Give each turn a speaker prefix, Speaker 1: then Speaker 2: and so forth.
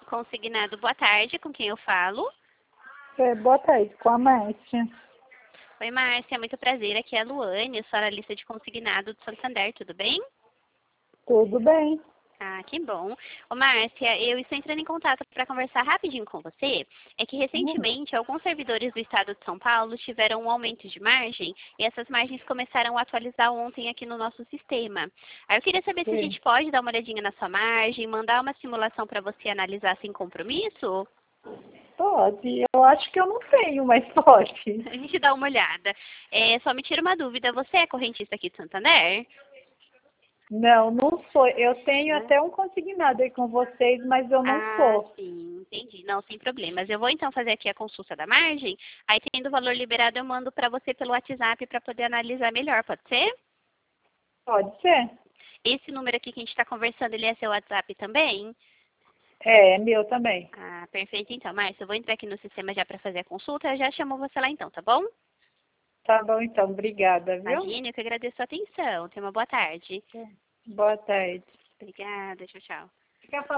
Speaker 1: Consignado, boa tarde, com quem eu falo?
Speaker 2: Boa tarde, com a Márcia.
Speaker 1: Oi, Márcia, muito prazer, aqui é a Luane, eu sou analista de consignado do Santander, tudo bem?
Speaker 2: Tudo bem?
Speaker 1: Ah, que bom. Ô, Márcia, eu estou entrando em contato para conversar rapidinho com você. É que recentemente alguns servidores do estado de São Paulo tiveram um aumento de margem e essas margens começaram a atualizar ontem aqui no nosso sistema. Aí eu queria saber se a
Speaker 2: Sim.
Speaker 1: gente pode dar uma olhadinha na sua margem, mandar uma simulação para você analisar sem compromisso?
Speaker 2: Pode. Eu acho que eu não tenho, mas pode.
Speaker 1: A gente dá uma olhada. Só me tira uma dúvida, você é correntista aqui de Santander?
Speaker 2: Não, não sou. Eu tenho
Speaker 1: Né?
Speaker 2: até um consignado aí com vocês, mas eu não
Speaker 1: Ah,
Speaker 2: sou.
Speaker 1: sim, entendi. Não, sem problemas. Eu vou então fazer aqui a consulta da margem. Aí, tendo o valor liberado, eu mando para você pelo WhatsApp para poder analisar melhor, pode ser?
Speaker 2: Pode ser?
Speaker 1: Esse número aqui que a gente está conversando, ele é seu WhatsApp também?
Speaker 2: É meu também.
Speaker 1: Ah, perfeito então, Márcia. Eu vou entrar aqui no sistema já para fazer a consulta. Eu já chamo você lá então, tá bom?
Speaker 2: Tá bom, então. Obrigada, viu?
Speaker 1: Imagine, eu que agradeço a atenção. Tenha uma boa tarde.
Speaker 2: Boa tarde.
Speaker 1: Obrigada, tchau, tchau.
Speaker 2: Quer